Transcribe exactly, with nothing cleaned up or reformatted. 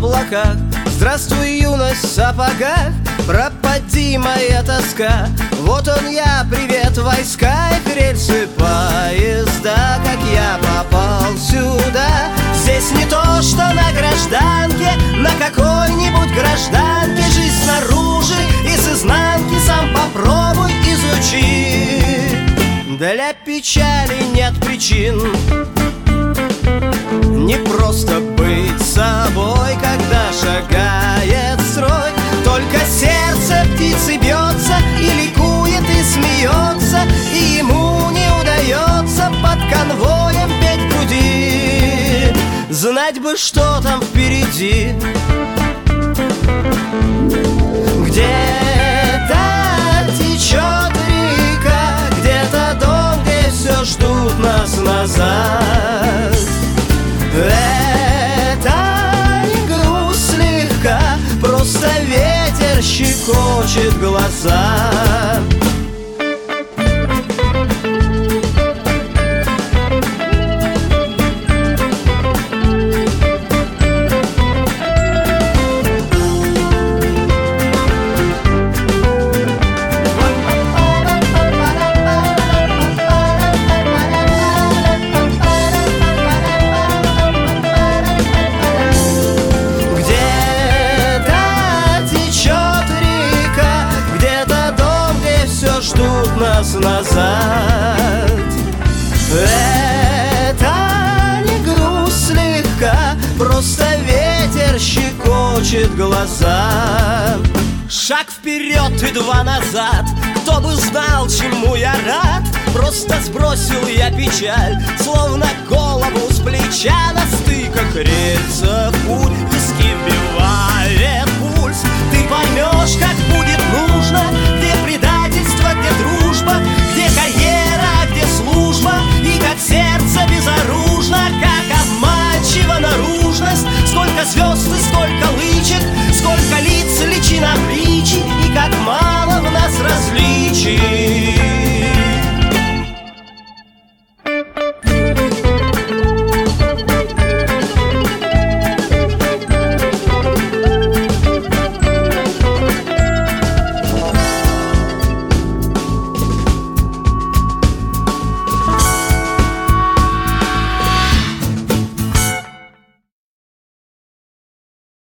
облаках. Здравствуй, юность в сапогах, пропади моя тоска. Вот он я, привет, войска и рельсы поезда. Как я попал сюда? Здесь не то, что на гражданке, на какой-нибудь гражданке. Жизнь снаружи и с изнанки сам попробуй изучи. Для печали нет причин, не просто быть собой, когда шагает строй. Только сердце птицы бьется и ликует, и смеется, и ему не удается под конвоем петь в груди. Знать бы, что там впереди. Где-то течет река, где-то дом, где все ждут нас назад. Это не грусть слегка, просто ветер щекочет глаза. Ждут нас назад. Это не грусть слегка, просто ветер щекочет глаза. Шаг вперед и два назад, кто бы знал, чему я рад. Просто сбросил я печаль, словно голову с плеча. На стыках рельсов путь